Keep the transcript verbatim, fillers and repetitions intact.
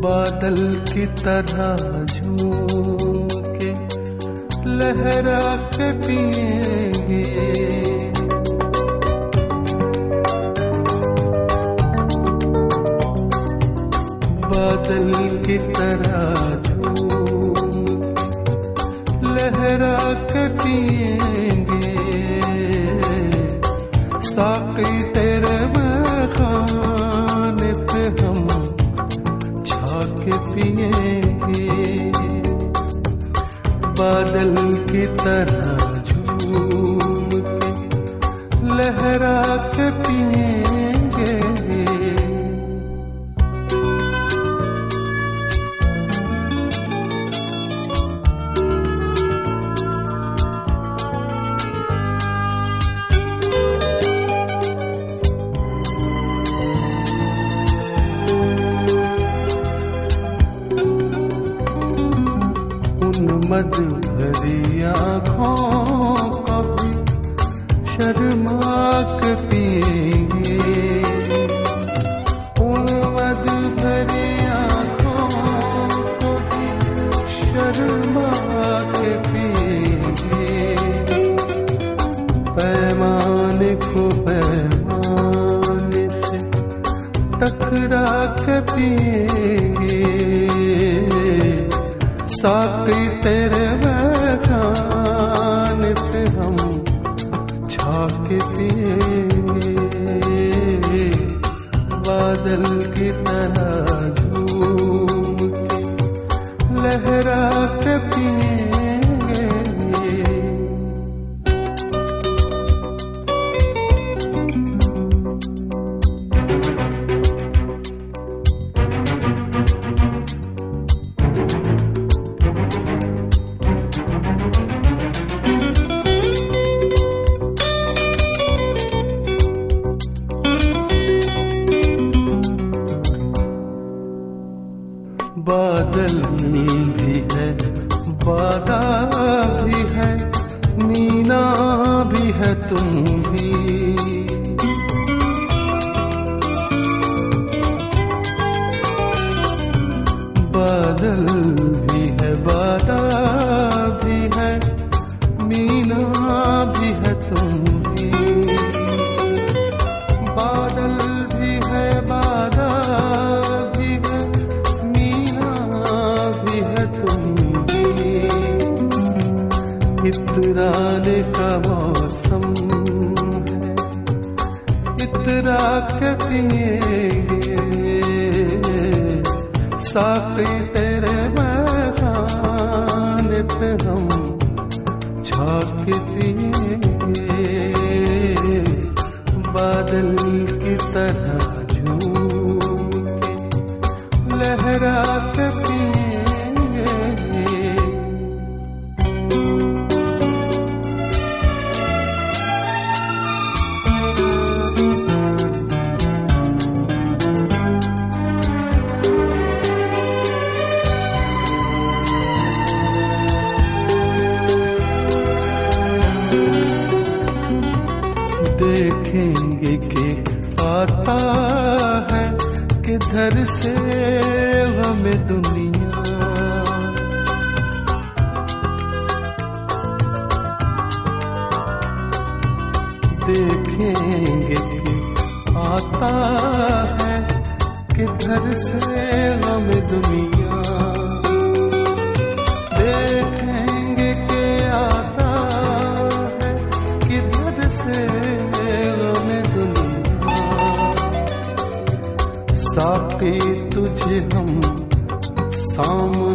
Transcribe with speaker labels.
Speaker 1: बादल की तरह झूम के लहरा के पिएंगे, बादल की तरह झूम के लहरा के पिएंगे, साक़ी तेरे खाने पे हम छाके पिएंगे, बादल की तरह झूम के लहरा के पिएंगे। मद भरी आँखों को भी शर्मा के पिएंगे, उन मद भरी आँखों को भी शर्मा के पिएंगे, पैमाने को पैमाने से टकरा के पिएंगे, साक़ी तेरे खाने पे हम छाके पिएंगे, बादल की तरह झूम के लहरा के पिएंगे। बादल भी है, वादा भी है, मीना भी है, तुम भी, बादल भी है, वादा भी है, मीना भी है, तुम भी, बादल भी है, वादा भी है, इतराने का मौसम है, इतरा के पिएंगे, साक़ी तेरे खाने पे हम छाके पिएंगे, बादल की तरह झूम के लहरा के पिएंगे। देखेंगे कि आता है किधर से हमें दुनिया, देखेंगे कि आता है किधर से हमें दुनिया, देखेंगे कि आता है किधर से साक़ी तुझे हम सामने